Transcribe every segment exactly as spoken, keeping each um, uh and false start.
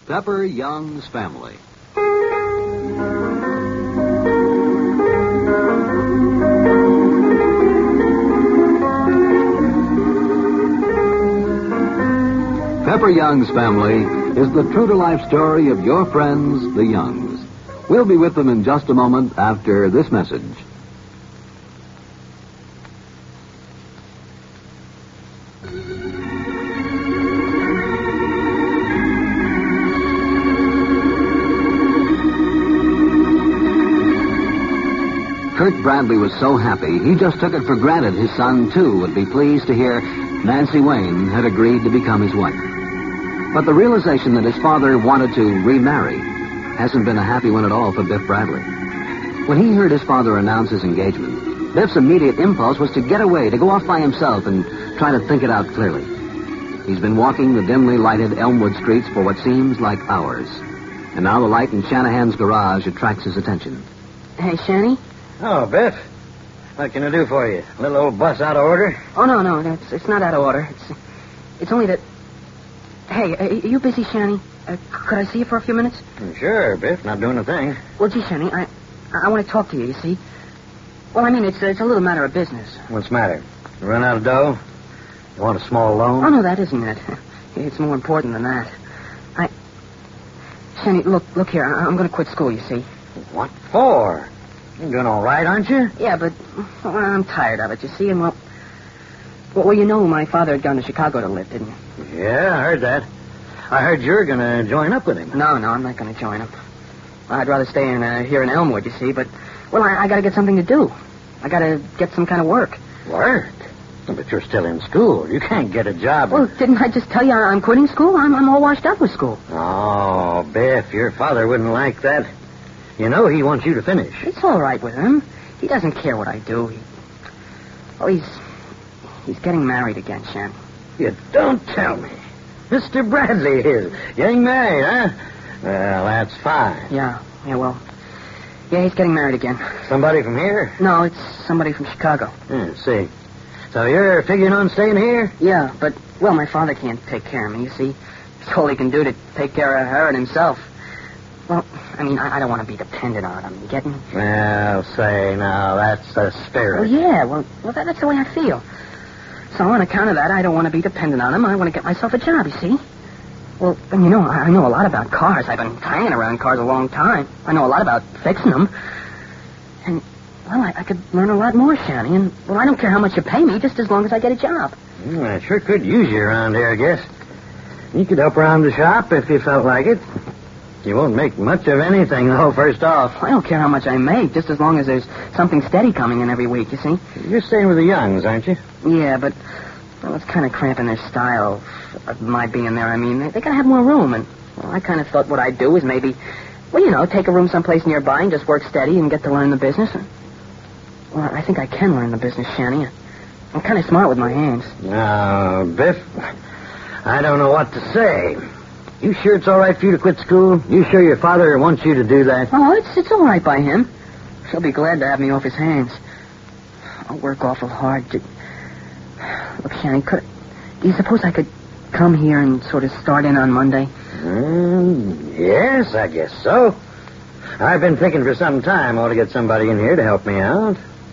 Pepper Young's Family. Pepper Young's Family is the true-to-life story of your friends, the Youngs. We'll be with them in just a moment after this message. Kurt Bradley was so happy, he just took it for granted his son, too, would be pleased to hear Nancy Wayne had agreed to become his wife. But the realization that his father wanted to remarry hasn't been a happy one at all for Biff Bradley. When he heard his father announce his engagement, Biff's immediate impulse was to get away, to go off by himself and try to think it out clearly. He's been walking the dimly lighted Elmwood streets for what seems like hours. And now the light in Shanahan's garage attracts his attention. Hey, Shanny? Oh, Biff. What can I do for you? Little old bus out of order? Oh, no, no, that's, it's not out of order. It's, it's only that... Hey, are you busy, Shanny? Uh, could I see you for a few minutes? Sure, Biff. Not doing a thing. Well, gee, Shanny, I, I want to talk to you, you see. Well, I mean, it's, it's a little matter of business. What's the matter? You run out of dough? You want a small loan? Oh, no, that isn't it. It's more important than that. I... Shanny, look, look here. I, I'm going to quit school, you see. What for? You're doing all right, aren't you? Yeah, but well, I'm tired of it, you see, and well... Well, you know my father had gone to Chicago to live, didn't you? Yeah, I heard that. I heard you were going to join up with him. No, no, I'm not going to join him. I'd rather stay in uh, here in Elmwood, you see, but... Well, I, I got to get something to do. I got to get some kind of work. Work? But you're still in school. You can't get a job. Well, didn't I just tell you I'm quitting school? I'm, I'm all washed up with school. Oh, Biff, your father wouldn't like that. You know he wants you to finish. It's all right with him. He doesn't care what I do. He... Well, he's... He's getting married again, Shan. You don't tell me. Mister Bradley is getting married, huh? Well, that's fine. Yeah, yeah, well... Yeah, he's getting married again. Somebody from here? No, it's somebody from Chicago. Yeah, see. So you're figuring on staying here? Yeah, but, well, my father can't take care of me, you see. It's all he can do to take care of her and himself. Well, I mean, I, I don't want to be dependent on him. You getting me? Well, say, now, that's the spirit. Well, yeah, well, well that, that's the way I feel. So on account of that, I don't want to be dependent on him. I want to get myself a job, you see. Well, and you know, I, I know a lot about cars. I've been hanging around cars a long time. I know a lot about fixing them. And, well, I, I could learn a lot more, Shanny. And, well, I don't care how much you pay me, just as long as I get a job. Well, I sure could use you around here, I guess. You could help around the shop if you felt like it. You won't make much of anything, though, first off. I don't care how much I make, just as long as there's something steady coming in every week, you see. You're staying with the Youngs, aren't you? Yeah, but, well, it's kind of cramping their style of my being there. I mean, they, they gotta have more room, and, well, I kind of thought what I'd do is maybe, well, you know, take a room someplace nearby and just work steady and get to learn the business. And, well, I think I can learn the business, Shanny. I'm kind of smart with my hands. Now, Biff, I don't know what to say. You sure it's all right for you to quit school? You sure your father wants you to do that? Oh, it's it's all right by him. He'll be glad to have me off his hands. I'll work awful hard to... Look, Shanny, could... do you suppose I could come here and sort of start in on Monday? Mm, yes, I guess so. I've been thinking for some time ought to get somebody in here to help me out.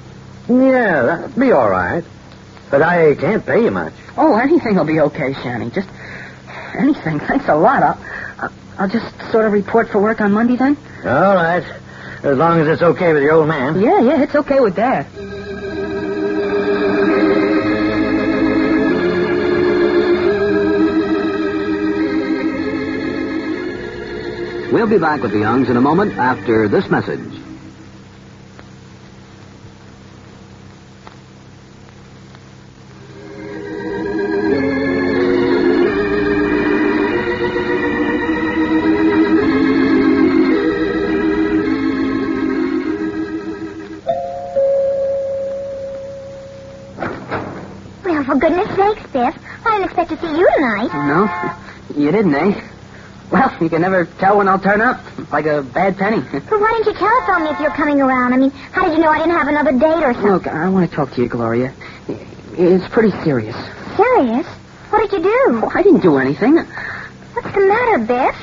Yeah, that'd be all right. But I can't pay you much. Oh, anything will be okay, Shanny. Just... anything. Thanks a lot. I'll, I'll just sort of report for work on Monday then. All right. As long as it's okay with your old man. Yeah, yeah, it's okay with Dad. We'll be back with the Youngs in a moment after this message. For goodness sakes, Biff. I didn't expect to see you tonight. No? You didn't, eh? Well, you can never tell when I'll turn up. Like a bad penny. Well, why didn't you telephone me if you're coming around? I mean, how did you know I didn't have another date or something? Look, I want to talk to you, Gloria. It's pretty serious. Serious? What did you do? Oh, I didn't do anything. What's the matter, Biff?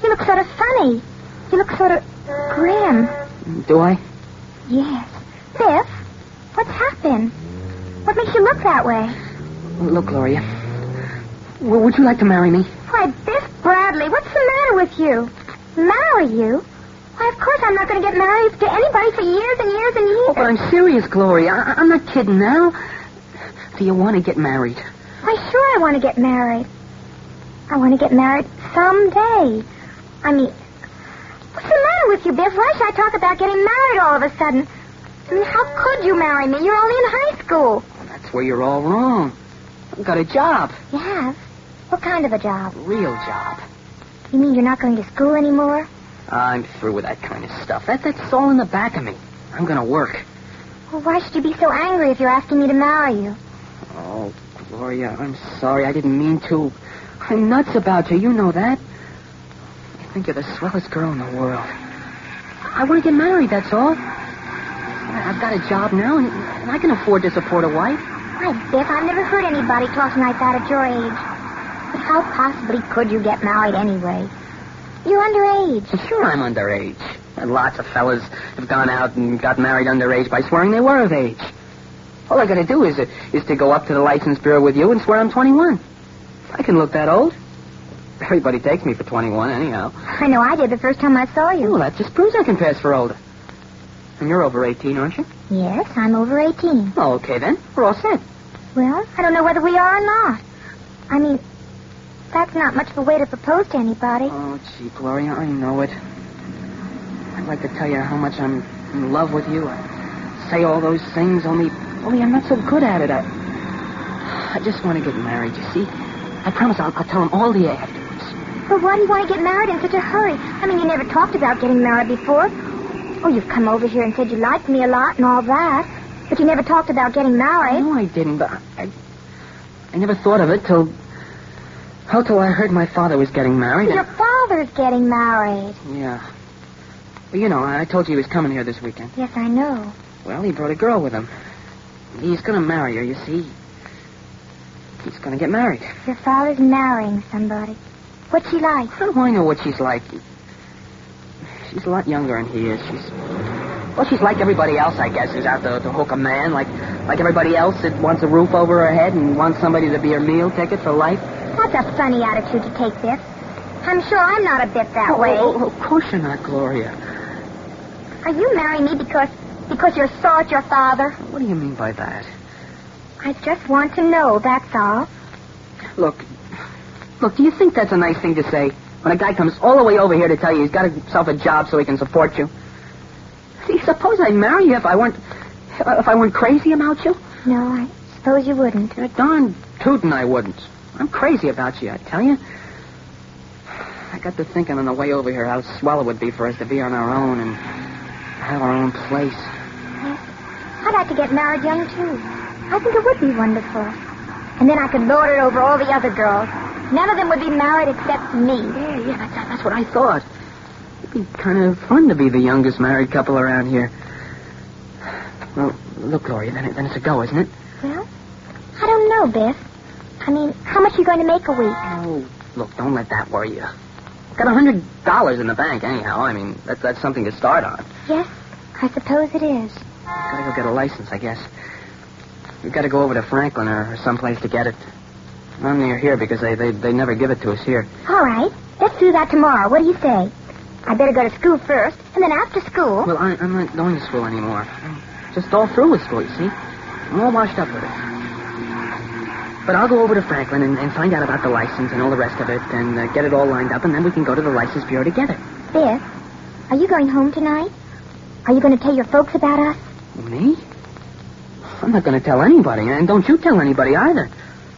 You look sort of funny. You look sort of grim. Do I? Yes. Biff, what's happened? What makes you look that way? Look, Gloria. W- would you like to marry me? Why, Biff Bradley, what's the matter with you? Marry you? Why, of course I'm not going to get married to anybody for years and years and years. Oh, but I'm serious, Gloria. I- I'm not kidding now. Do you want to get married? Why, sure I want to get married. I want to get married someday. I mean, what's the matter with you, Biff? Why should I talk about getting married all of a sudden? I mean, how could you marry me? You're only in high school. That's where you're all wrong. I've got a job. You have? What kind of a job? Real job. You mean you're not going to school anymore? I'm through with that kind of stuff. That, that's all in the back of me. I'm going to work. Well, why should you be so angry if you're asking me to marry you? Oh, Gloria, I'm sorry. I didn't mean to. I'm nuts about you. You know that. I think you're the swellest girl in the world. I want to get married, that's all. I've got a job now, and, and I can afford to support a wife. Why, Biff, I've never heard anybody talking like that at your age. But how possibly could you get married anyway? You're underage. Sure, I'm underage. And lots of fellas have gone out and got married underage by swearing they were of age. All I got to do is, uh, is to go up to the license bureau with you and swear I'm twenty-one. I can look that old. Everybody takes me for twenty-one anyhow. I know I did the first time I saw you. Well, that just proves I can pass for older. And you're over eighteen, aren't you? Yes, I'm over eighteen. Oh, okay, then. We're all set. Well, I don't know whether we are or not. I mean, that's not much of a way to propose to anybody. Oh, gee, Gloria, I know it. I'd like to tell you how much I'm in love with you. I say all those things, only, only I'm not so good at it. I, I just want to get married, you see. I promise I'll, I'll tell him all the afterwards. But why do you want to get married in such a hurry? I mean, you never talked about getting married before. Oh, you've come over here and said you liked me a lot and all that. But you never talked about getting married. No, I didn't, but I, I never thought of it till... Oh, till I heard my father was getting married. Your and... father's getting married. Yeah. Well, you know, I told you he was coming here this weekend. Yes, I know. Well, he brought a girl with him. He's going to marry her, you see. He's going to get married. Your father's marrying somebody. What's she like? How do I know what she's like? She's a lot younger than he is. She's... Well, she's like everybody else, I guess, who's out to, to hook a man. Like like everybody else that wants a roof over her head and wants somebody to be her meal ticket for life. That's a funny attitude to take, Biff. I'm sure I'm not a bit that oh, way. Oh, oh, of course you're not, Gloria. Are you marrying me because because you're sore at your father? What do you mean by that? I just want to know, that's all. Look, look, do you think that's a nice thing to say? When a guy comes all the way over here to tell you he's got himself a job so he can support you. Do you suppose I'd marry you if I weren't if I weren't crazy about you? No, I suppose you wouldn't. Yeah, darn tootin' I wouldn't. I'm crazy about you, I tell you. I got to thinking on the way over here how swell it would be for us to be on our own and have our own place. Yes. I'd like to get married young, too. I think it would be wonderful. And then I could lord it over all the other girls. None of them would be married except me. Yeah, yeah, that's, that's what I thought. It'd be kind of fun to be the youngest married couple around here. Well, look, Gloria, then, it, then it's a go, isn't it? Well, I don't know, Biff. I mean, how much are you going to make a week? Oh, look, don't let that worry you. Got a hundred dollars in the bank, anyhow. I mean, that's that's something to start on. Yes, I suppose it is. Gotta go get a license, I guess. We've got to go over to Franklin or, or someplace to get it. I'm near here because they, they they never give it to us here. All right, let's do that tomorrow. What do you say? I better go to school first, and then after school... Well, I, I'm not going to school anymore. I'm just all through with school, you see. I'm all washed up with it. But I'll go over to Franklin and, and find out about the license and all the rest of it and uh, get it all lined up, and then we can go to the license bureau together. Biff, are you going home tonight? Are you going to tell your folks about us? Me? I'm not going to tell anybody, and don't you tell anybody either.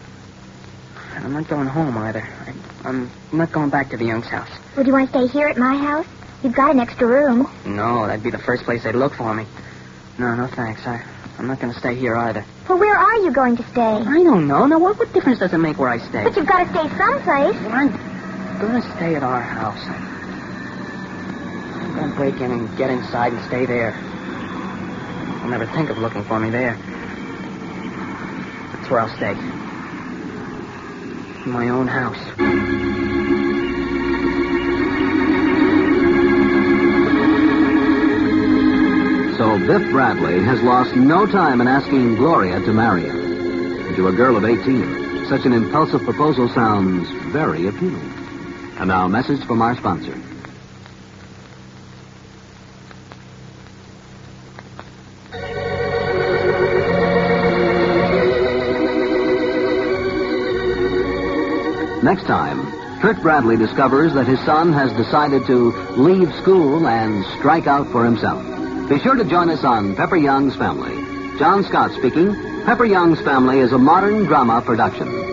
And I'm not going home either. I, I'm not going back to the Young's house. Would you want to stay here at my house? You've got an extra room. No, that'd be the first place they'd look for me. No, no thanks. I, I'm not going to stay here either. Well, where are you going to stay? I don't know. Now, what, what difference does it make where I stay? But you've got to stay someplace. Well, I'm going to stay at our house. I'm going to break in and get inside and stay there. You'll never think of looking for me there. That's where I'll stay. In my own house. Biff Bradley has lost no time in asking Gloria to marry him. And to a girl of eighteen, such an impulsive proposal sounds very appealing. And now, a message from our sponsor. Next time, Kurt Bradley discovers that his son has decided to leave school and strike out for himself. Be sure to join us on Pepper Young's Family. John Scott speaking. Pepper Young's Family is a modern drama production.